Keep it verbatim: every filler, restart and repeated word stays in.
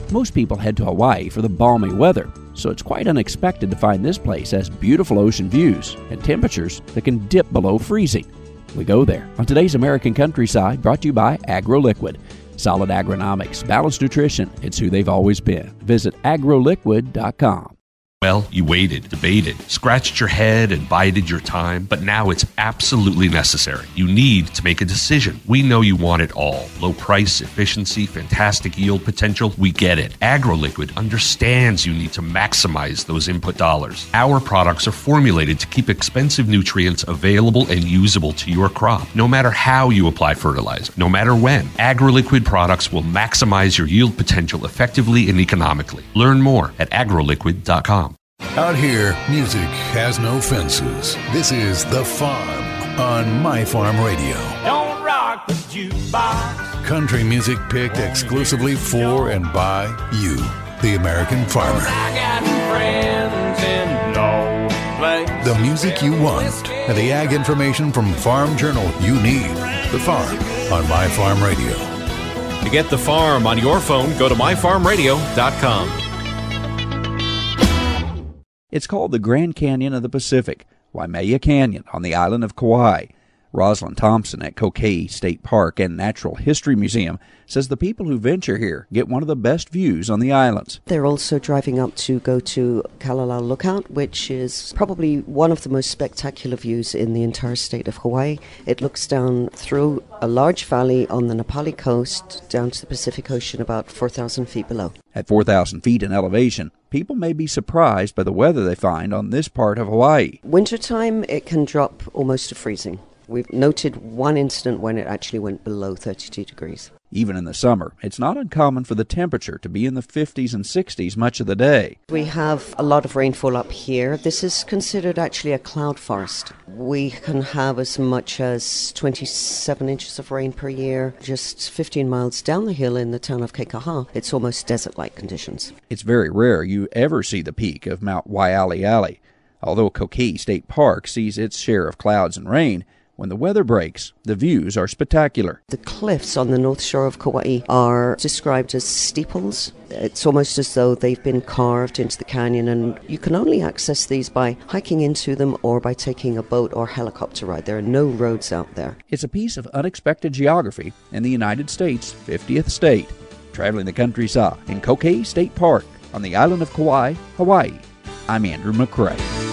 Most people head to Hawaii for the balmy weather, so it's quite unexpected to find this place has beautiful ocean views and temperatures that can dip below freezing. We go there on today's American Countryside, brought to you by AgroLiquid. Solid agronomics, balanced nutrition, it's who they've always been. Visit agro liquid dot com. Well, you waited, debated, scratched your head and bided your time, but now it's absolutely necessary. You need to make a decision. We know you want it all. Low price, efficiency, fantastic yield potential. We get it. AgroLiquid understands you need to maximize those input dollars. Our products are formulated to keep expensive nutrients available and usable to your crop, no matter how you apply fertilizer, no matter when. AgroLiquid products will maximize your yield potential effectively and economically. Learn more at agro liquid dot com. Out here, music has no fences. This is The Farm on My Farm Radio. Don't rock the jukebox. Country music picked exclusively for and by you, the American farmer. I got friends in no place. The music you want and the ag information from Farm Journal you need. The Farm on My Farm Radio. To get The Farm on your phone, go to my farm radio dot com. It's called the Grand Canyon of the Pacific, Waimea Canyon on the island of Kauai. Rosalind Thompson at Kokei State Park and Natural History Museum says the people who venture here get one of the best views on the islands. They're also driving up to go to Kalalau Lookout, which is probably one of the most spectacular views in the entire state of Hawaii. It looks down through a large valley on the Napali coast down to the Pacific Ocean about four thousand feet below. At four thousand feet in elevation, people may be surprised by the weather they find on this part of Hawaii. Wintertime, it can drop almost to freezing. We've noted one incident when it actually went below thirty-two degrees. Even in the summer, it's not uncommon for the temperature to be in the fifties and sixties much of the day. We have a lot of rainfall up here. This is considered actually a cloud forest. We can have as much as twenty-seven inches of rain per year. Just fifteen miles down the hill in the town of Kekaha, it's almost desert-like conditions. It's very rare you ever see the peak of Mount Waialeale. Although Kokei State Park sees its share of clouds and rain, when the weather breaks, the views are spectacular. The cliffs on the north shore of Kauai are described as steeples. It's almost as though they've been carved into the canyon, and you can only access these by hiking into them or by taking a boat or helicopter ride. There are no roads out there. It's a piece of unexpected geography in the United States' fiftieth state. Traveling the countryside in Kokei State Park on the island of Kauai, Hawaii, I'm Andrew McCrae.